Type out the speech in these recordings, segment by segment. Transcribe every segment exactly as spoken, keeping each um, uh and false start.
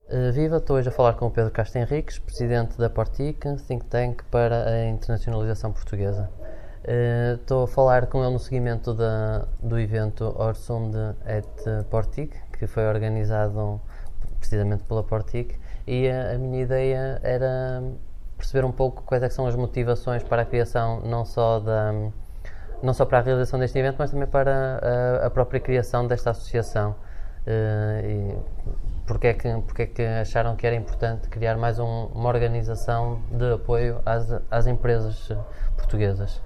Uh, Viva, estou hoje a falar com o Pedro Castro Henriques, presidente da Portic, think tank para a internacionalização portuguesa. Uh, estou a falar com ele no seguimento da, do evento Orsund at Portic, que foi organizado precisamente pela Portic, e a, a minha ideia era perceber um pouco quais é que são as motivações para a criação, não só, da, não só para a realização deste evento, mas também para a, a própria criação desta associação. Uh, e porque é, que, porque é que acharam que era importante criar mais um, uma organização de apoio às, às empresas portuguesas?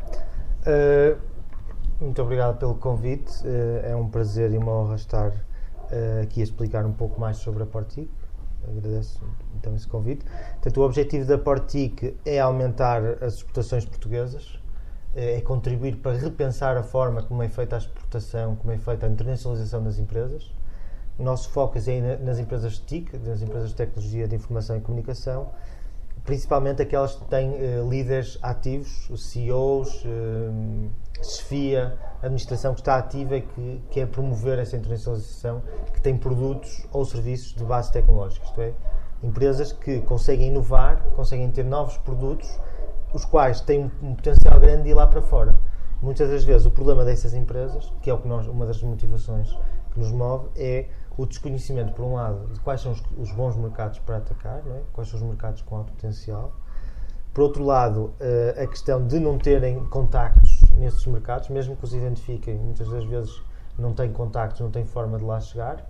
Uh, muito obrigado pelo convite, uh, é um prazer e uma honra estar uh, aqui a explicar um pouco mais sobre a Portic. Agradeço então esse convite. Portanto, o objetivo da Portic é aumentar as exportações portuguesas, é contribuir para repensar a forma como é feita a exportação, como é feita a internacionalização das empresas. O nosso foco é nas empresas T I C, nas empresas de tecnologia de informação e comunicação, principalmente aquelas que têm uh, líderes ativos, C E Os, uh, chefia, administração que está ativa e que quer promover essa internacionalização, que tem produtos ou serviços de base tecnológica, isto é, empresas que conseguem inovar, conseguem ter novos produtos, os quais têm um potencial grande de ir lá para fora. Muitas das vezes o problema dessas empresas, que é o que nós, uma das motivações que nos move, é o desconhecimento, por um lado, de quais são os, os bons mercados para atacar, não é? Quais são os mercados com alto potencial. Por outro lado, uh, a questão de não terem contactos nesses mercados, mesmo que os identifiquem, muitas das vezes não têm contactos, não têm forma de lá chegar.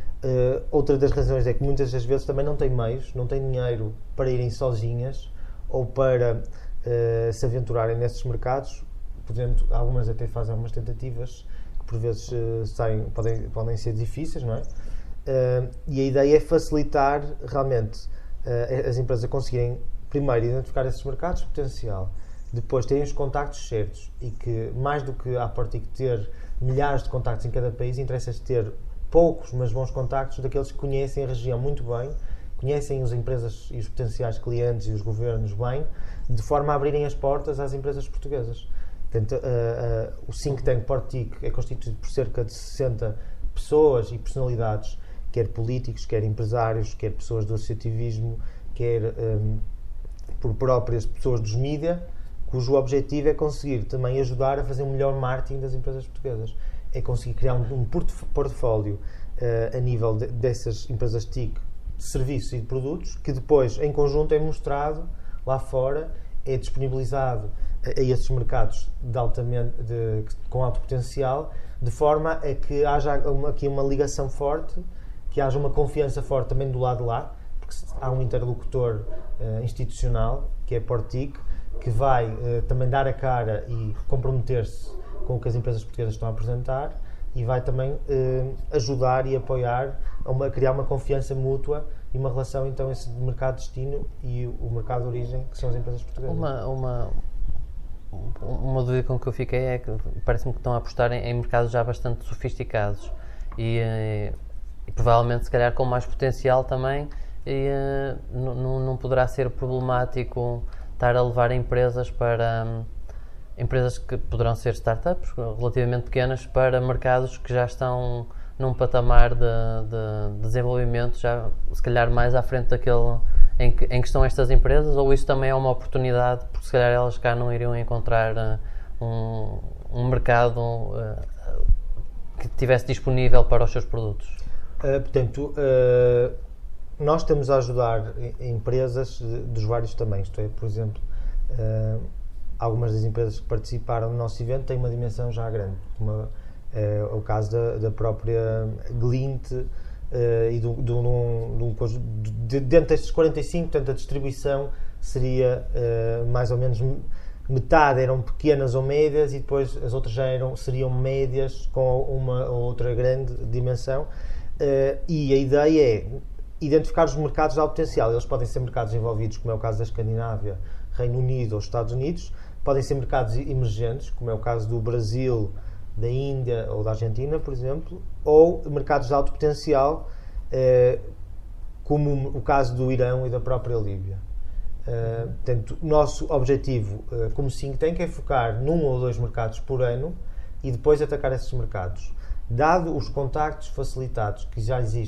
Uh, outra das razões é que muitas das vezes também não têm meios, não têm dinheiro para irem sozinhas ou para uh, se aventurarem nesses mercados. Portanto, algumas até fazem algumas tentativas por vezes uh, saem, podem, podem ser difíceis, não é? Uh, e a ideia é facilitar realmente uh, as empresas a conseguirem primeiro identificar esses mercados de potencial, depois terem os contactos certos e que mais do que a Portic ter milhares de contactos em cada país, interessa ter poucos mas bons contactos daqueles que conhecem a região muito bem, conhecem as empresas e os potenciais clientes e os governos bem, de forma a abrirem as portas às empresas portuguesas. Portanto, uh, uh, o think tank Portic é constituído por cerca de sessenta pessoas e personalidades, quer políticos, quer empresários, quer pessoas do associativismo, quer um, por próprias pessoas dos mídia, cujo objetivo é conseguir também ajudar a fazer um melhor marketing das empresas portuguesas. É conseguir criar um, um portfólio uh, a nível de, dessas empresas T I C, de serviços e de produtos, que depois, em conjunto, é mostrado lá fora, é disponibilizado a esses mercados de altamente, de, com alto potencial, de forma a que haja uma, aqui uma ligação forte, que haja uma confiança forte também do lado de lá, porque há um interlocutor uh, institucional, que é a Portic, que vai uh, também dar a cara e comprometer-se com o que as empresas portuguesas estão a apresentar e vai também uh, ajudar e apoiar a, uma, a criar uma confiança mútua e uma relação então entre o mercado de destino e o mercado de origem, que são as empresas portuguesas. Uma, uma, uma dúvida com que eu fiquei é que parece-me que estão a apostar em, em mercados já bastante sofisticados e, e provavelmente se calhar com mais potencial também, e não, não poderá ser problemático estar a levar empresas para um, empresas que poderão ser startups relativamente pequenas para mercados que já estão num patamar de, de desenvolvimento já se calhar mais à frente daquele em que, em que estão estas empresas, ou isso também é uma oportunidade porque se calhar elas cá não iriam encontrar uh, um, um mercado uh, que estivesse disponível para os seus produtos? Uh, portanto, uh, nós estamos a ajudar empresas dos vários tamanhos, isto é, por exemplo, uh, algumas das empresas que participaram no nosso evento têm uma dimensão já grande, uma, é o caso da, da própria Glint uh, e do, do, do, do, de, dentro destes quarenta e cinco, portanto a distribuição seria uh, mais ou menos metade eram pequenas ou médias e depois as outras já eram, seriam médias com uma ou outra grande dimensão, uh, e a ideia é identificar os mercados de alto potencial. Eles podem ser mercados envolvidos, como é o caso da Escandinávia, Reino Unido ou Estados Unidos, podem ser mercados emergentes, como é o caso do Brasil, da Índia ou da Argentina, por exemplo, ou mercados de alto potencial, eh, como o caso do Irão e da própria Líbia. Uh, portanto, o nosso objetivo uh, como think tank é focar num ou dois mercados por ano e depois atacar esses mercados. Dado os contactos facilitados que já existem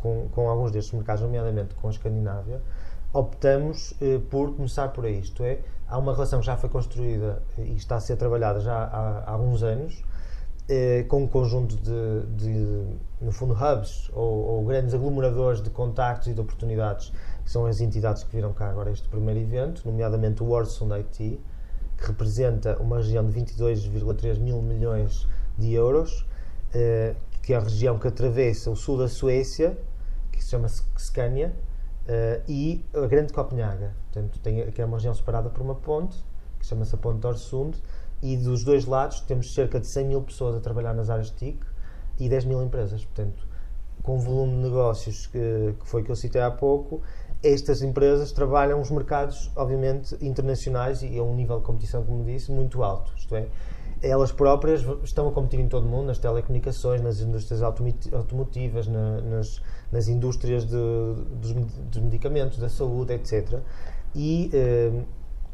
com, com alguns destes mercados, nomeadamente com a Escandinávia, optamos eh, por começar por aí, isto é, há uma relação que já foi construída e está a ser trabalhada já há, há alguns anos, eh, com um conjunto de, de, no fundo, hubs ou, ou grandes aglomeradores de contactos e de oportunidades, que são as entidades que viram cá agora este primeiro evento, nomeadamente o Öresund I T, que representa uma região de vinte e dois vírgula três mil milhões de euros, eh, que é a região que atravessa o sul da Suécia, que se chama Scania, Uh, e a Grande Copenhaga, portanto, tem, que é uma região separada por uma ponte, que chama-se a Ponte Öresund, e dos dois lados temos cerca de cem mil pessoas a trabalhar nas áreas T I C e dez mil empresas, portanto, com o volume de negócios que, que foi que eu citei há pouco, estas empresas trabalham os mercados, obviamente, internacionais e a um nível de competição, como disse, muito alto, isto é, elas próprias estão a competir em todo o mundo, nas telecomunicações, nas indústrias automotivas, na, nas, nas indústrias de, dos, dos medicamentos, da saúde, etcétera. E, eh,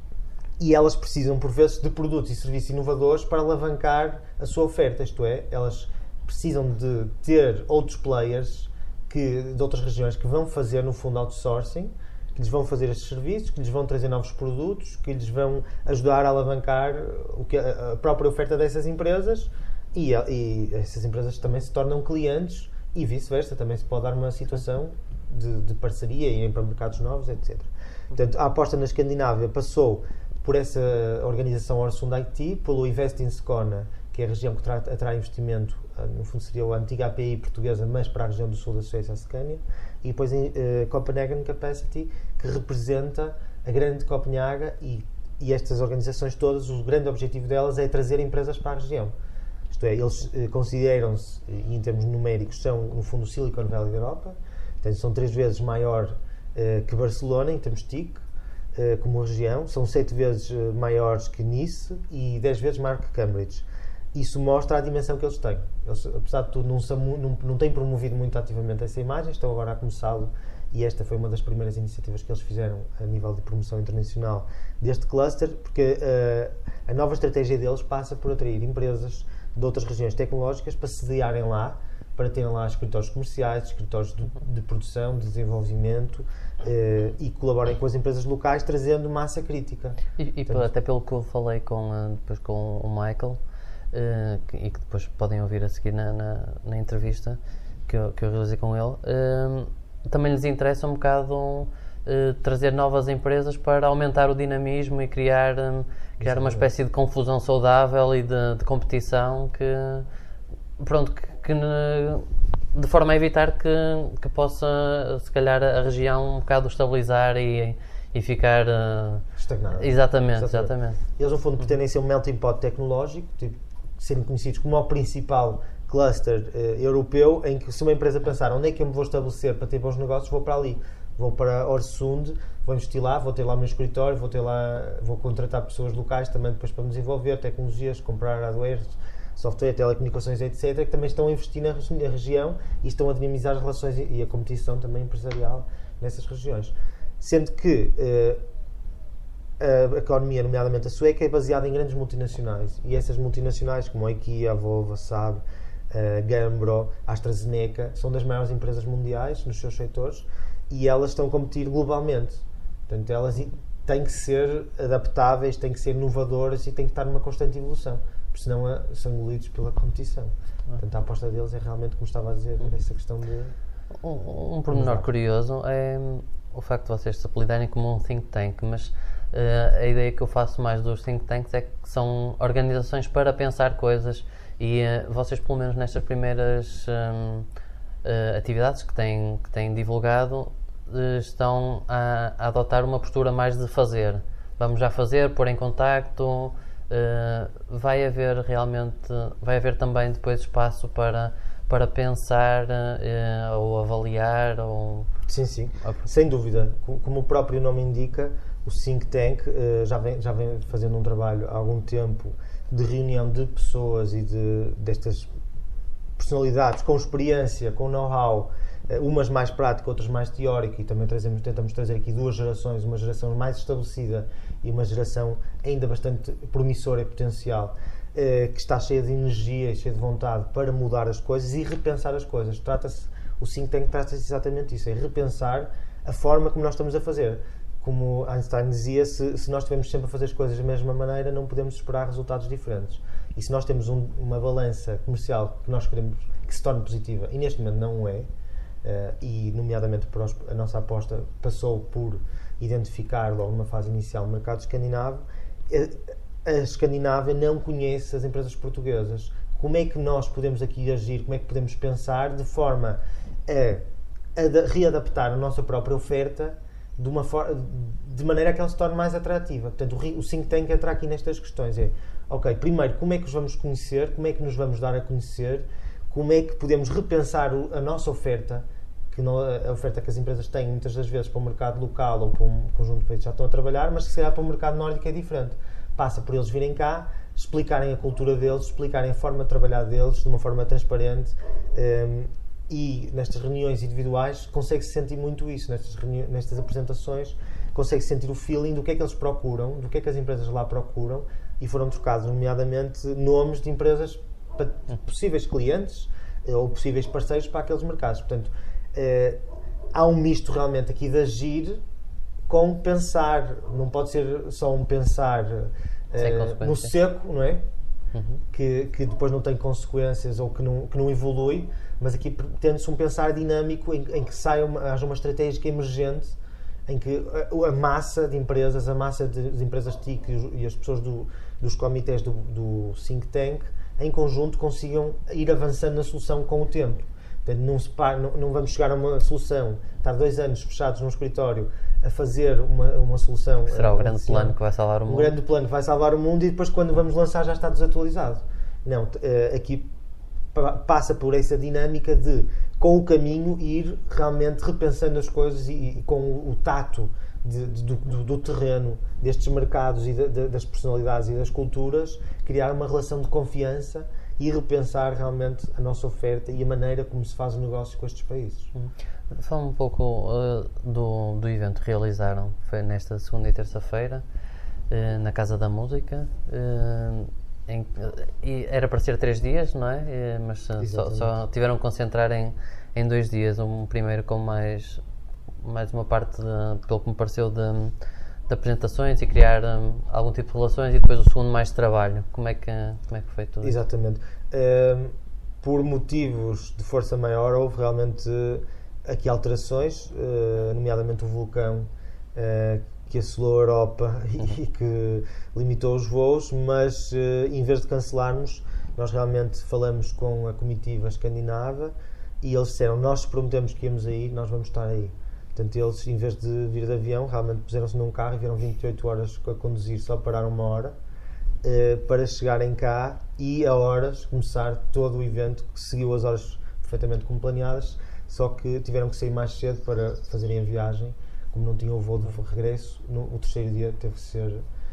e elas precisam, por vezes, de produtos e serviços inovadores para alavancar a sua oferta, isto é, elas precisam de ter outros players que, de outras regiões que vão fazer, no fundo, outsourcing, que lhes vão fazer estes serviços, que lhes vão trazer novos produtos, que lhes vão ajudar a alavancar o que, a própria oferta dessas empresas e, e essas empresas também se tornam clientes e vice-versa, também se pode dar uma situação de, de parceria e ir para mercados novos, etcétera. Portanto, a aposta na Escandinávia passou por essa organização Öresund I T, pelo Invest in Skåne, que é a região que atrai investimento, no fundo seria a antiga A P I portuguesa, mas para a região do sul da Suécia, a Scania, e depois em uh, Copenhagen Capacity, que representa a Grande Copenhaga, e, e estas organizações todas, o grande objetivo delas é trazer empresas para a região. Isto é, eles uh, consideram-se, e em termos numéricos, são no fundo o Silicon Valley da Europa, portanto, são três vezes maior uh, que Barcelona em termos de T I C, uh, como região, são sete vezes uh, maiores que Nice e dez vezes maior que Cambridge. Isso mostra a dimensão que eles têm. Eles, apesar de tudo, não, são, não, não têm promovido muito ativamente essa imagem, estão agora a começá-lo, e esta foi uma das primeiras iniciativas que eles fizeram a nível de promoção internacional deste cluster, porque uh, a nova estratégia deles passa por atrair empresas de outras regiões tecnológicas para se sediarem lá, para terem lá escritórios comerciais, escritórios de, de produção, de desenvolvimento, uh, e colaborem com as empresas locais, trazendo massa crítica. E, e Portanto, até pelo que eu falei com, depois com o Michael, Uh, que, e que depois podem ouvir a seguir na, na, na entrevista que eu, que eu realizei com ele, uh, também lhes interessa um bocado uh, trazer novas empresas para aumentar o dinamismo e criar, um, criar uma espécie de confusão saudável e de, de competição que, pronto, que, que de forma a evitar que, que possa, se calhar, a região um bocado estabilizar e, e ficar uh, estagnada. Exatamente, exatamente. Eles, no fundo, pretendem ser um melting pot tecnológico, tipo, serem conhecidos como o principal cluster uh, europeu, em que se uma empresa pensar onde é que eu me vou estabelecer para ter bons negócios, vou para ali, vou para Öresund, vou investir lá, vou ter lá o meu escritório, vou ter lá, vou contratar pessoas locais também depois para me desenvolver, tecnologias, comprar hardware, software, telecomunicações, etcétera, que também estão a investir na, regi- na região e estão a dinamizar as relações e, e a competição também empresarial nessas regiões. Sendo que uh, a economia, nomeadamente a sueca, é baseada em grandes multinacionais, e essas multinacionais como a IKEA, a Volvo, a Saab, a Gambro, a AstraZeneca, são das maiores empresas mundiais nos seus setores, e elas estão a competir globalmente. Portanto, elas têm que ser adaptáveis, têm que ser inovadoras e têm que estar numa constante evolução, porque senão são engolidos pela competição. Portanto, a aposta deles é realmente, como estava a dizer, essa questão de... Um, um pormenor curioso é o facto de vocês se apelidarem como um think tank, mas Uh, a ideia que eu faço mais dos think tanks é que são organizações para pensar coisas e uh, vocês, pelo menos nestas primeiras um, uh, atividades que têm, que têm divulgado, uh, estão a, a adotar uma postura mais de fazer. Vamos já fazer, pôr em contacto, uh, vai haver realmente, vai haver também depois espaço para, para pensar uh, ou avaliar ou... Sim, sim, sem dúvida. Como o próprio nome indica, o think tank uh, já, vem, já vem fazendo um trabalho há algum tempo de reunião de pessoas e de, destas personalidades com experiência, com know-how, uh, umas mais práticas, outras mais teóricas, e também trazemos, tentamos trazer aqui duas gerações, uma geração mais estabelecida e uma geração ainda bastante promissora e potencial, uh, que está cheia de energia e cheia de vontade para mudar as coisas e repensar as coisas. Trata-se o think tank trata exatamente isso, é repensar a forma como nós estamos a fazer. Como Einstein dizia, se, se nós estivermos sempre a fazer as coisas da mesma maneira, não podemos esperar resultados diferentes. E se nós temos um, uma balança comercial que nós queremos que se torne positiva, e neste momento não é, uh, e nomeadamente por a nossa aposta passou por identificar logo numa fase inicial o mercado escandinavo, a, a Escandinávia não conhece as empresas portuguesas. Como é que nós podemos aqui agir, como é que podemos pensar de forma a, a readaptar a nossa própria oferta de, uma for- de maneira a que ela se torne mais atrativa. Portanto, o, o think tank entra aqui nestas questões. É, ok, primeiro, como é que os vamos conhecer, como é que nos vamos dar a conhecer, como é que podemos repensar o, a nossa oferta, que não, a oferta que as empresas têm muitas das vezes para o mercado local ou para um conjunto de países que já estão a trabalhar, mas que se calhar para o mercado nórdico é diferente. Passa por eles virem cá, explicarem a cultura deles, explicarem a forma de trabalhar deles de uma forma transparente, um, e nestas reuniões individuais consegue-se sentir muito isso, nestas, reuni- nestas apresentações consegue-se sentir o feeling do que é que eles procuram, do que é que as empresas lá procuram, e foram trocados nomeadamente nomes de empresas para possíveis clientes ou possíveis parceiros para aqueles mercados. Portanto, eh, há um misto realmente aqui de agir com pensar, não pode ser só um pensar eh, no seco, não é? Uhum. Que, que depois não tem consequências ou que não, que não evolui, mas aqui tende-se um pensar dinâmico em, em que saia uma, haja uma estratégia emergente, em que a, a massa de empresas, a massa de, de empresas T I C e, e as pessoas do, dos comitês do, do think tank, em conjunto consigam ir avançando na solução com o tempo. Portanto, não, se par, não, não vamos chegar a uma solução, estar dois anos fechados num escritório a fazer uma, uma solução... Que será a, o grande assim, plano que vai salvar o um mundo. O grande plano que vai salvar o mundo e depois quando vamos lançar já está desatualizado. Não, aqui passa por essa dinâmica de, com o caminho, ir realmente repensando as coisas e, e com o, o tato de, de, do, do terreno destes mercados e de, de, das personalidades e das culturas, criar uma relação de confiança e repensar realmente a nossa oferta e a maneira como se faz o negócio com estes países. Hum. Fala um pouco uh, do, do evento que realizaram, foi nesta segunda e terça-feira, uh, na Casa da Música, uh, em, e era para ser três dias, não é? Uh, mas uh, só, só tiveram que concentrar em, em dois dias, um primeiro com mais, mais uma parte, de, pelo que me pareceu, de, de apresentações e criar um, algum tipo de relações, e depois o segundo mais de trabalho. Como é que, como é que foi tudo isso? Exatamente. Uh, por motivos de força maior, houve realmente aqui alterações, uh, nomeadamente o vulcão uh, que assolou a Europa e, uhum. e que limitou os voos, mas uh, em vez de cancelarmos, nós realmente falamos com a comitiva escandinava e eles disseram, nós prometemos que íamos aí, nós vamos estar aí. Portanto, eles, em vez de vir de avião, realmente puseram-se num carro e viram vinte e oito horas a conduzir, só pararam uma hora, uh, para chegarem cá e a horas começar todo o evento, que seguiu as horas perfeitamente como planeadas, só que tiveram que sair mais cedo para fazerem a viagem, como não tinham o voo de regresso, no, o terceiro dia teve que ser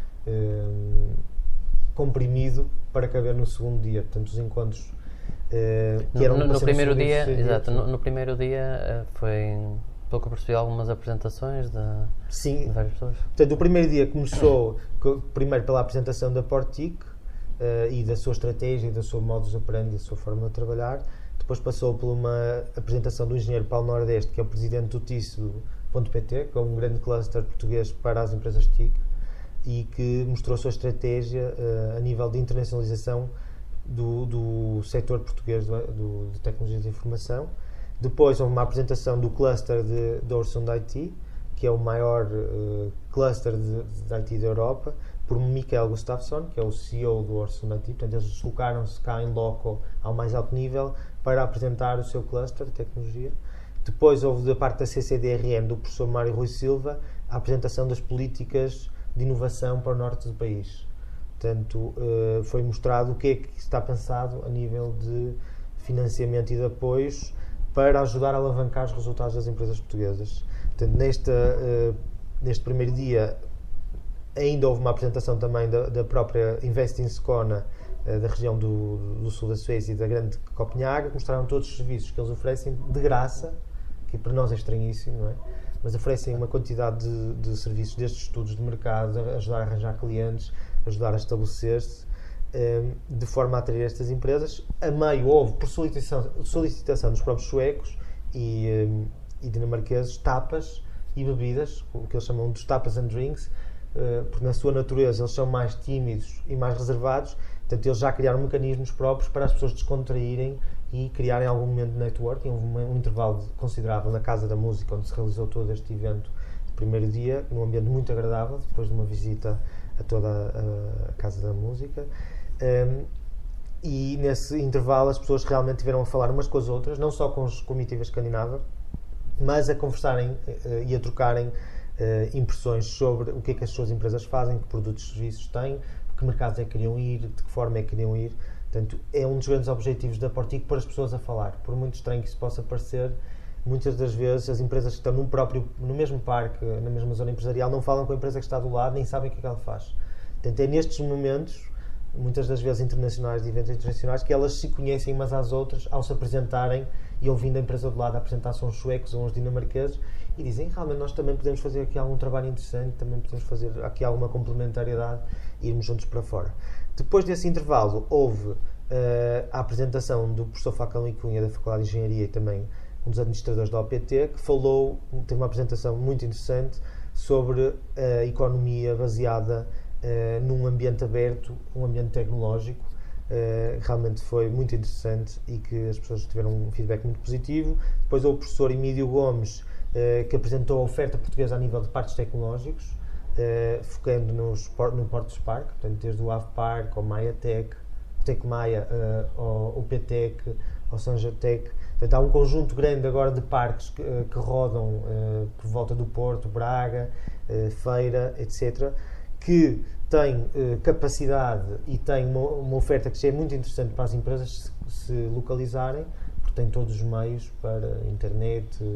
um, comprimido para caber no segundo dia. Portanto, os encontros uh, que eram no, no primeiro dia, dia exato, no, no primeiro dia foi, pelo que eu percebi, algumas apresentações de, Sim. de várias pessoas. Portanto, o primeiro dia começou primeiro pela apresentação da Portic uh, e da sua estratégia, e da sua modus operandi, da sua forma de trabalhar. Depois passou por uma apresentação do engenheiro Paulo Nordeste, que é o presidente do Tiso ponto P T, que é um grande cluster português para as empresas T I C, e que mostrou a sua estratégia uh, a nível de internacionalização do, do setor português do, do, de tecnologias de informação. Depois houve uma apresentação do cluster de, de Öresund I T, que é o maior uh, cluster de, de I T da Europa, por Mikael Gustafsson, que é o C E O do Öresund I T. Portanto, eles deslocaram-se cá em loco ao mais alto nível para apresentar o seu cluster de tecnologia. Depois houve da parte da C C D R M, do professor Mário Rui Silva, a apresentação das políticas de inovação para o norte do país. Portanto, foi mostrado o que é que está pensado a nível de financiamento e de apoios para ajudar a alavancar os resultados das empresas portuguesas. Portanto, nesta, neste primeiro dia ainda houve uma apresentação também da, da própria Invest in Skåne, da região do, do sul da Suécia e da grande Copenhaga, que mostraram todos os serviços que eles oferecem de graça, que para nós é estranhíssimo, não é? Mas oferecem uma quantidade de, de serviços, destes estudos de mercado, ajudar a arranjar clientes, ajudar a estabelecer-se, um, de forma a atrair estas empresas. A meio houve, por solicitação, solicitação dos próprios suecos, e, e dinamarqueses tapas e bebidas, o que eles chamam de tapas and drinks, porque na sua natureza eles são mais tímidos e mais reservados, portanto eles já criaram mecanismos próprios para as pessoas descontraírem e criarem algum momento de networking. Houve um, um intervalo considerável na Casa da Música, onde se realizou todo este evento de primeiro dia, num ambiente muito agradável, depois de uma visita a toda a, a Casa da Música. Um, e nesse intervalo as pessoas realmente tiveram a falar umas com as outras, não só com os comitiva escandinava, mas a conversarem uh, e a trocarem uh, impressões sobre o que é que as suas empresas fazem, que produtos e serviços têm, que mercados é que queriam ir, de que forma é que queriam ir. Portanto, é um dos grandes objetivos da Portico, pôr as pessoas a falar. Por muito estranho que isso possa parecer, muitas das vezes as empresas que estão no, próprio, no mesmo parque, na mesma zona empresarial, não falam com a empresa que está do lado, nem sabem o que é que ela faz. Portanto, é nestes momentos, muitas das vezes internacionais, de eventos internacionais, que elas se conhecem umas às outras ao se apresentarem e ouvindo a empresa do lado a apresentar-se uns suecos ou uns dinamarqueses e dizem, realmente nós também podemos fazer aqui algum trabalho interessante, também podemos fazer aqui alguma complementariedade e irmos juntos para fora. Depois desse intervalo houve uh, a apresentação do professor Facão e Cunha da Faculdade de Engenharia e também um dos administradores da O P T, que falou, teve uma apresentação muito interessante sobre a economia baseada uh, num ambiente aberto, um ambiente tecnológico. Uh, realmente foi muito interessante e que as pessoas tiveram um feedback muito positivo. Depois houve o professor Emílio Gomes, uh, que apresentou a oferta portuguesa a nível de parques tecnológicos, uh, focando nos, no Portos Park, portanto, desde o Ave Park, ao Maiatec, o Tec Maia, uh, ao, ao P Tec, ao Sanjatec. Portanto, há um conjunto grande agora de parques que, uh, que rodam uh, por volta do Porto, Braga, uh, Feira, etcétera, que tem uh, capacidade e tem uma, uma oferta que é muito interessante para as empresas se, se localizarem, porque tem todos os meios para internet, uh,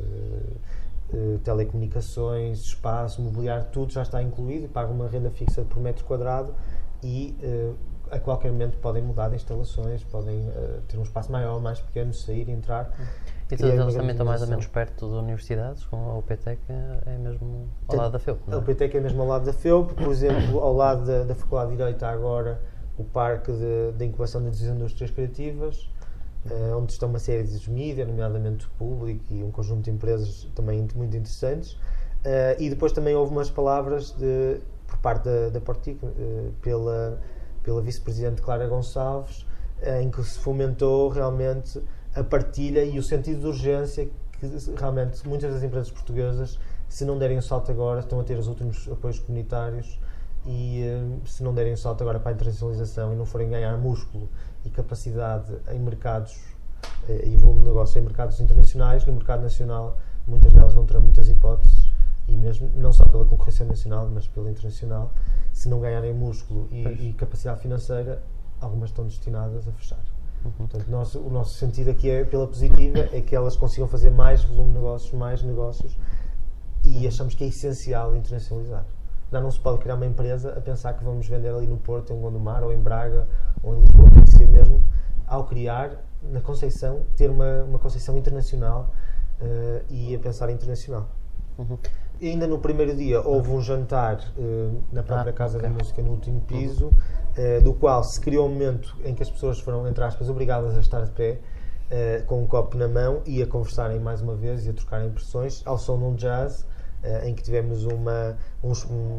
uh, telecomunicações, espaço, mobiliário, tudo já está incluído, pagam uma renda fixa por metro quadrado e uh, a qualquer momento podem mudar de instalações, podem uh, ter um espaço maior, mais pequeno, sair, entrar. E todas elas também estão mais ou menos perto de universidades, como a U P T E C é mesmo ao Tem, lado da F E U P, não é? A U P T E C é mesmo ao lado da F E U P, por exemplo, ao lado da, da Faculdade de Direito há agora o Parque de, de Incubação das Indústrias Criativas, uh, onde estão uma série de mídia, nomeadamente o Público e um conjunto de empresas também muito interessantes. Uh, e depois também houve umas palavras de, por parte da, da Portico, uh, pela, pela vice-presidente Clara Gonçalves, uh, em que se fomentou realmente a partilha e o sentido de urgência que realmente muitas das empresas portuguesas, se não derem o salto agora, estão a ter os últimos apoios comunitários e se não derem o salto agora para a internacionalização e não forem ganhar músculo e capacidade em mercados e volume de negócio em mercados internacionais, no mercado nacional muitas delas não terão muitas hipóteses, e mesmo não só pela concorrência nacional, mas pela internacional, se não ganharem músculo e, e capacidade financeira, algumas estão destinadas a fechar. Uhum. Portanto, nosso, o nosso sentido aqui é, pela positiva, é que elas consigam fazer mais volume de negócios, mais negócios, e achamos que é essencial internacionalizar. Já não se pode criar uma empresa a pensar que vamos vender ali no Porto, em Gondomar, ou em Braga, ou em Lisboa. Tem que ser mesmo, ao criar, na concepção, ter uma, uma concepção internacional uh, e a pensar internacional. Uhum. E ainda no primeiro dia houve um jantar uh, na própria ah, Casa okay. da Música, no último piso, uh, do qual se criou um momento em que as pessoas foram, entre aspas, obrigadas a estar de pé, uh, com um copo na mão e a conversarem mais uma vez e a trocarem impressões, ao som de um jazz, uh, em que tivemos uma, um,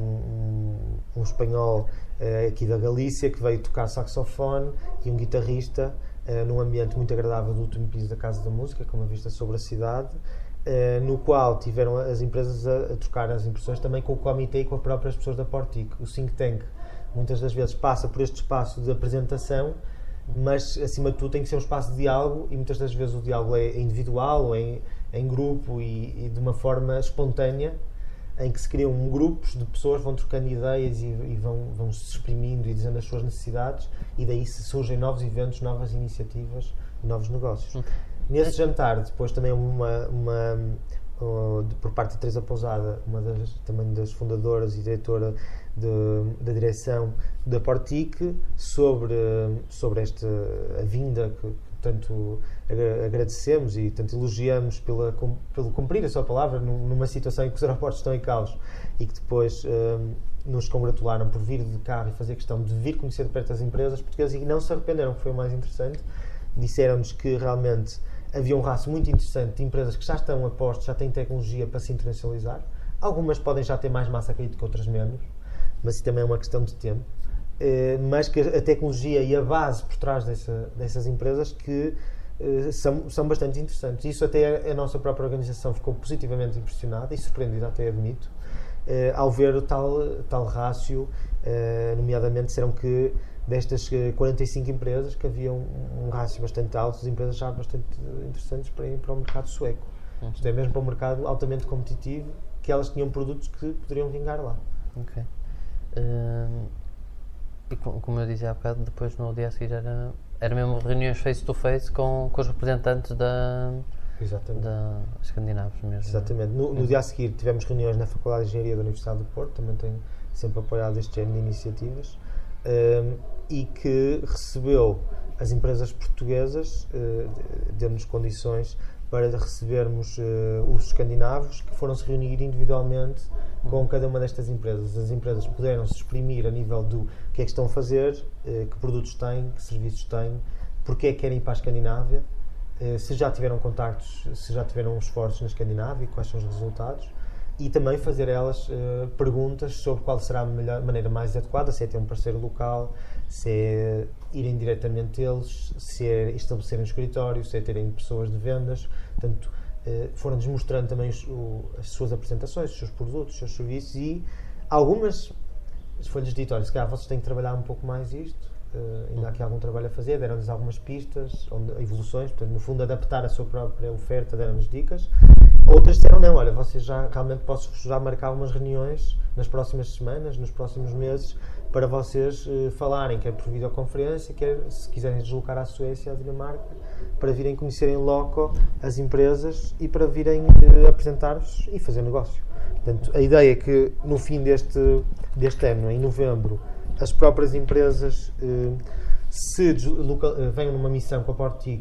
um, um espanhol uh, aqui da Galícia que veio tocar saxofone e um guitarrista, uh, num ambiente muito agradável do último piso da Casa da Música, com uma vista sobre a cidade. Uh, no qual tiveram as empresas a, a trocar as impressões também com o comitê e com as próprias pessoas da Portico. O think tank muitas das vezes passa por este espaço de apresentação, mas acima de tudo tem que ser um espaço de diálogo, e muitas das vezes o diálogo é individual ou em, em grupo e, e de uma forma espontânea, em que se criam grupos de pessoas, vão trocando ideias e, e vão, vão se exprimindo e dizendo as suas necessidades, e daí se surgem novos eventos, novas iniciativas, novos negócios. Hum. Nesse jantar, depois também uma, uma, uma por parte de Teresa Pousada, uma das, também das fundadoras e diretora de, da direção da Portico, sobre, sobre esta a vinda que tanto agradecemos e tanto elogiamos pela, pelo cumprir a sua palavra numa situação em que os aeroportos estão em caos, e que depois um, nos congratularam por vir de carro e fazer questão de vir conhecer de perto as empresas portuguesas, e não se arrependeram, que foi o mais interessante. Disseram-nos que realmente havia um raço muito interessante de empresas que já estão a postos, já têm tecnologia para se internacionalizar. Algumas podem já ter mais massa crítica, outras menos, mas isso também é uma questão de tempo. Uh, mas que a tecnologia e a base por trás dessa, dessas empresas que uh, são, são bastante interessantes. Isso até a, a nossa própria organização ficou positivamente impressionada e surpreendida, até admito, uh, ao ver o tal, tal rácio, uh, nomeadamente disseram que destas quarenta e cinco empresas que havia um, um rácio bastante alto de empresas já bastante interessantes para ir para o mercado sueco. Uhum. Isto é mesmo para um mercado altamente competitivo, que elas tinham produtos que poderiam vingar lá. Ok. Uh... E como eu dizia há bocado, depois no dia a seguir era, era mesmo reuniões face-to-face com, com os representantes da, da Escandinavos mesmo. Exatamente. No, no dia a seguir tivemos reuniões na Faculdade de Engenharia da Universidade do Porto, também tenho sempre apoiado este género de iniciativas, um, e que recebeu as empresas portuguesas, uh, deu-nos condições para recebermos uh, os escandinavos que foram se reunir individualmente com cada uma destas empresas. As empresas puderam se exprimir a nível do que é que estão a fazer, uh, que produtos têm, que serviços têm, porque é que querem ir para a Escandinávia, uh, se já tiveram contactos, se já tiveram esforços na Escandinávia, quais são os resultados, e também fazer elas uh, perguntas sobre qual será a melhor, maneira mais adequada, se é ter um parceiro local, se é irem diretamente eles, se é estabelecerem um escritório, se é terem pessoas de vendas. Portanto, uh, foram-nos mostrando também os, o, as suas apresentações, os seus produtos, os seus serviços, e algumas foi-lhes dito, olha, se calhar vocês têm que trabalhar um pouco mais isto, uh, ainda há aqui algum trabalho a fazer, deram-nos algumas pistas, onde, evoluções, portanto, no fundo adaptar a sua própria oferta, deram-nos dicas. Outras disseram, não, olha, vocês já, realmente posso já marcar umas reuniões nas próximas semanas, nos próximos meses, para vocês uh, falarem, quer por videoconferência, quer se quiserem deslocar à Suécia, à Dinamarca, para virem conhecerem em loco as empresas e para virem uh, apresentar-vos e fazer negócio. Portanto, a ideia é que no fim deste, deste ano, em novembro, as próprias empresas uh, se desloca, uh, venham numa missão com a Portic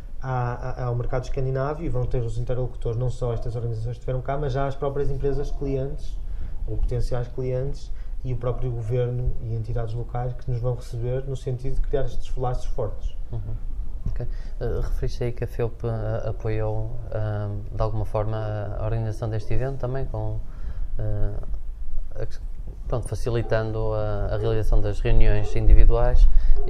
ao mercado escandinavo e vão ter os interlocutores, não só estas organizações que estiveram cá, mas já as próprias empresas clientes ou potenciais clientes e o próprio governo e entidades locais que nos vão receber no sentido de criar estes laços fortes. Uhum. Okay. Uh, referiste aí que a FEUP uh, apoiou uh, de alguma forma a organização deste evento também, com, uh, a, pronto, facilitando a, a realização das reuniões individuais, e,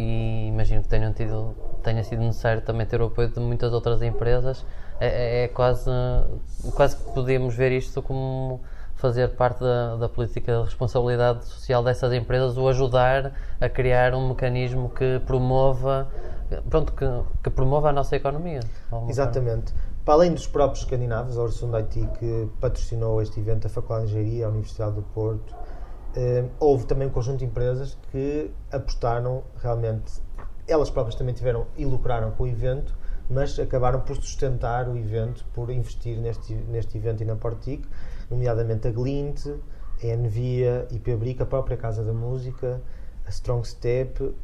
e imagino que tenham tido, tenha sido necessário também ter o apoio de muitas outras empresas. É, é quase, quase que podemos ver isto como fazer parte da, da política de responsabilidade social dessas empresas, o ajudar a criar um mecanismo que promova, pronto, que, que promova a nossa economia. Exatamente. Forma. Para além dos próprios escandinavos, a Öresund I T, que patrocinou este evento, a Faculdade de Engenharia, a Universidade do Porto, eh, houve também um conjunto de empresas que apostaram realmente, elas próprias também tiveram e lucraram com o evento, mas acabaram por sustentar o evento, por investir neste, neste evento e na Portic, nomeadamente a Glint, a Envia, I P Brick, a própria Casa da Música, a Strong Step, uh,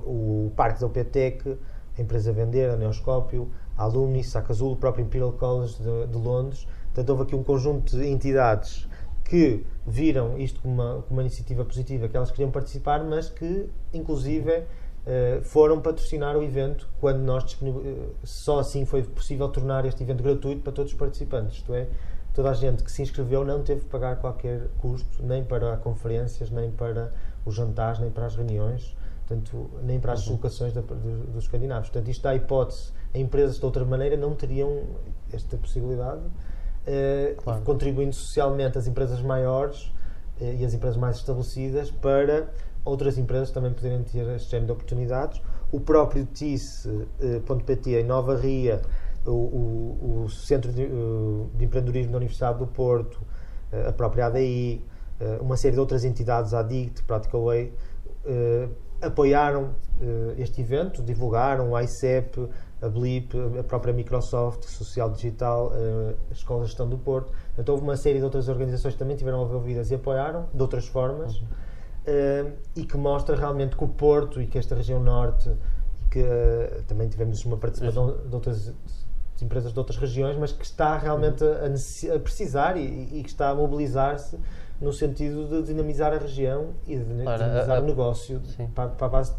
o Parque da U P T E C, a empresa Vender, a Neoscópio, a Alumni, Sac Azul, o próprio Imperial College de, de Londres. Portanto, houve aqui um conjunto de entidades que viram isto como uma, como uma iniciativa positiva, que elas queriam participar, mas que, inclusive, Uh, foram patrocinar o evento quando nós uh, só assim foi possível tornar este evento gratuito para todos os participantes, isto é, toda a gente que se inscreveu não teve que pagar qualquer custo, nem para conferências, nem para os jantares, nem para as reuniões, portanto, nem para as deslocações da, dos, dos escandinavos. Portanto, isto dá a hipótese, a empresas de outra maneira não teriam esta possibilidade, uh, claro. Contribuindo socialmente as empresas maiores uh, e as empresas mais estabelecidas para outras empresas também poderem ter este género de oportunidades. O próprio T I C ponto P T em Nova Ria, o, o, o Centro de, de Empreendedorismo da Universidade do Porto, a própria A D I, uma série de outras entidades, a DICT, Practical Way, apoiaram este evento, divulgaram o I C E P, a Blip, a própria Microsoft, Social Digital, a Escola de Gestão do Porto. Então houve uma série de outras organizações que também tiveram envolvidas e apoiaram, de outras formas. Uhum. Uh, e que mostra realmente que o Porto e que esta região norte, e que uh, também tivemos uma participação de outras de empresas de outras regiões, mas que está realmente a, a precisar e, e que está a mobilizar-se no sentido de dinamizar a região e de dinamizar Ora, a, o negócio para, para a base T I C.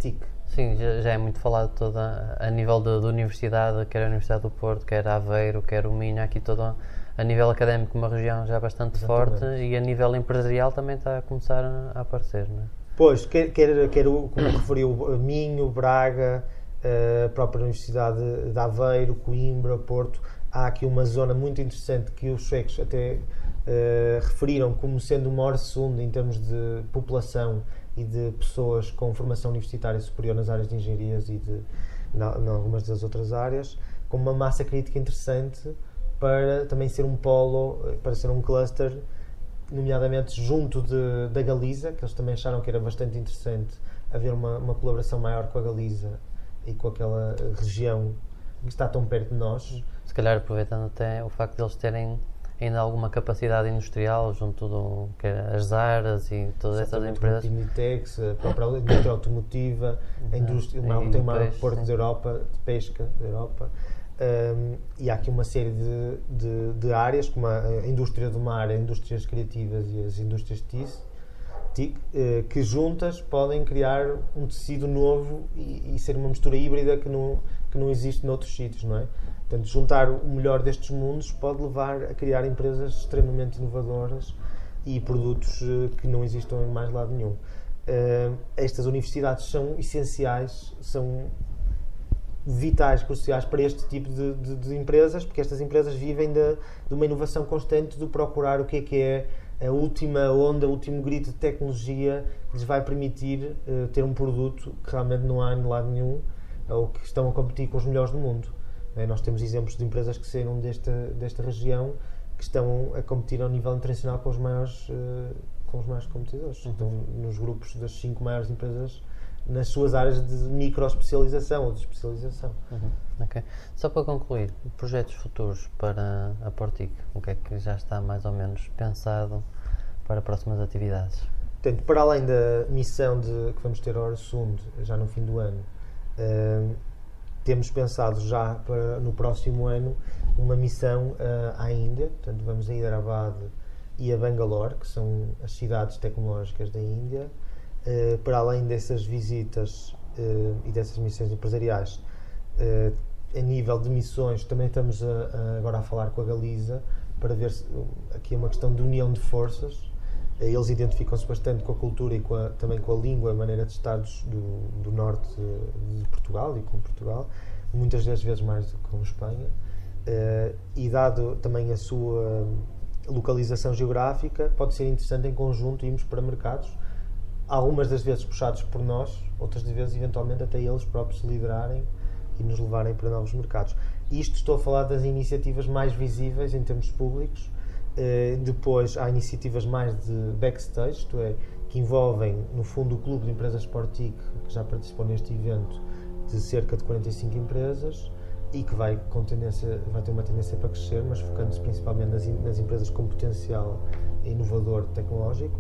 Sim, já, já é muito falado toda a nível da universidade, quer a Universidade do Porto, quer Aveiro, quer o Minho, aqui toda a nível académico uma região já bastante Exatamente. forte e a nível empresarial também está a começar a, a aparecer, não é? Pois, quer, quer, quer o, como referiu, Minho, Braga, a própria Universidade de Aveiro, Coimbra, Porto, há aqui uma zona muito interessante que os suecos até uh, referiram como sendo o maior segundo em termos de população e de pessoas com formação universitária superior nas áreas de engenharias e de, na, em algumas das outras áreas, com uma massa crítica interessante para também ser um polo, para ser um cluster, nomeadamente junto de, da Galiza, que eles também acharam que era bastante interessante haver uma, uma colaboração maior com a Galiza e com aquela região que está tão perto de nós. Se calhar aproveitando até o facto de eles terem ainda alguma capacidade industrial junto do que é as Zaras e todas essas empresas. A Inditex, a própria indústria automotiva, a indústria, uma, tem o maior porto da Europa, de pesca da Europa. Um, e há aqui uma série de, de, de áreas, como a, a indústria do mar, as indústrias criativas e as indústrias T I C, T I C, eh, que juntas podem criar um tecido novo e, e ser uma mistura híbrida que não, que não existe noutros sítios, não é? Portanto, juntar o melhor destes mundos pode levar a criar empresas extremamente inovadoras e produtos eh, que não existam em mais lado nenhum. Uh, estas universidades são essenciais, são vitais, cruciais para este tipo de, de, de empresas, porque estas empresas vivem de, de uma inovação constante, de procurar o que é que é a última onda, o último grito de tecnologia que lhes vai permitir uh, ter um produto que realmente não há em lado nenhum, ou que estão a competir com os melhores do mundo. É, nós temos exemplos de empresas que saíram desta, desta região que estão a competir ao nível internacional com os maiores, uh, com os maiores competidores. Uhum. Estão nos grupos das cinco maiores empresas nas suas áreas de micro-especialização ou de especialização. Uhum. Okay. Só para concluir, projetos futuros para a Portico, o que é que já está mais ou menos pensado para próximas atividades? Portanto, para além da missão de, que vamos ter ao Öresund, já no fim do ano, uh, temos pensado já para, no próximo ano uma missão uh, à Índia. Portanto, vamos a Hyderabad e a Bangalore, que são as cidades tecnológicas da Índia. Uh, para além dessas visitas uh, e dessas missões empresariais, uh, a nível de missões também estamos a, a, agora a falar com a Galiza para ver se uh, aqui é uma questão de união de forças. Uh, eles identificam-se bastante com a cultura e com a, também com a língua, a maneira de estar do, do norte de, de Portugal e com Portugal, muitas das vezes mais do que com Espanha, uh, e dado também a sua localização geográfica, pode ser interessante em conjunto irmos para mercados, algumas das vezes puxados por nós, outras das vezes eventualmente até eles próprios liderarem e nos levarem para novos mercados. Isto estou a falar das iniciativas mais visíveis em termos públicos. Uh, depois há iniciativas mais de backstage, isto é, que envolvem no fundo o Clube de Empresas Portico, que já participou neste evento, de cerca de quarenta e cinco empresas e que vai, com tendência, vai ter uma tendência para crescer, mas focando-se principalmente nas, nas empresas com potencial inovador tecnológico.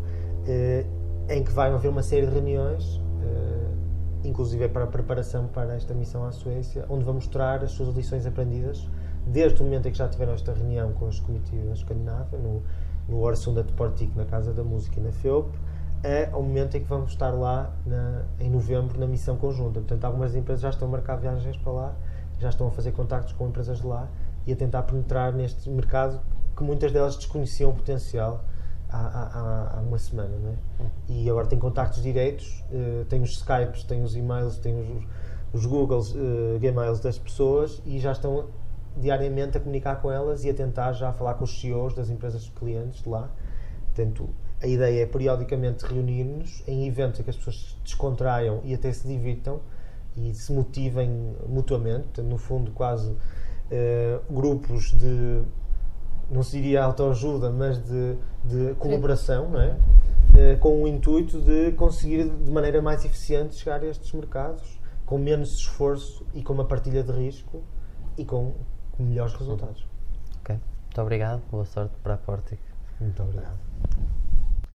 Uh, em que vai haver uma série de reuniões, uh, inclusive para a preparação para esta missão à Suécia, onde vão mostrar as suas lições aprendidas, desde o momento em que já tiveram esta reunião com as comitivas Escandinávia, no, no Öresund de Portico, na Casa da Música e na FEUP, ao momento em que vamos estar lá na, em novembro na missão conjunta. Portanto, algumas empresas já estão a marcar viagens para lá, já estão a fazer contactos com empresas de lá e a tentar penetrar neste mercado que muitas delas desconheciam o potencial Há, há, há uma semana, não é? E agora tem contactos diretos, uh, tem os Skypes, tem os e-mails, tem os, os Googles, uh, Gmails das pessoas e já estão diariamente a comunicar com elas e a tentar já falar com os C E Os das empresas clientes de lá. Portanto, a ideia é periodicamente reunir-nos em eventos em que as pessoas descontraiam e até se divirtam e se motivem mutuamente. Portanto, no fundo, quase uh, grupos de, não se diria autoajuda, mas de, de colaboração, não é? Uh, com o intuito de conseguir de maneira mais eficiente chegar a estes mercados, com menos esforço e com uma partilha de risco e com, com melhores resultados. Ok, muito obrigado, boa sorte para a Portico. Muito obrigado.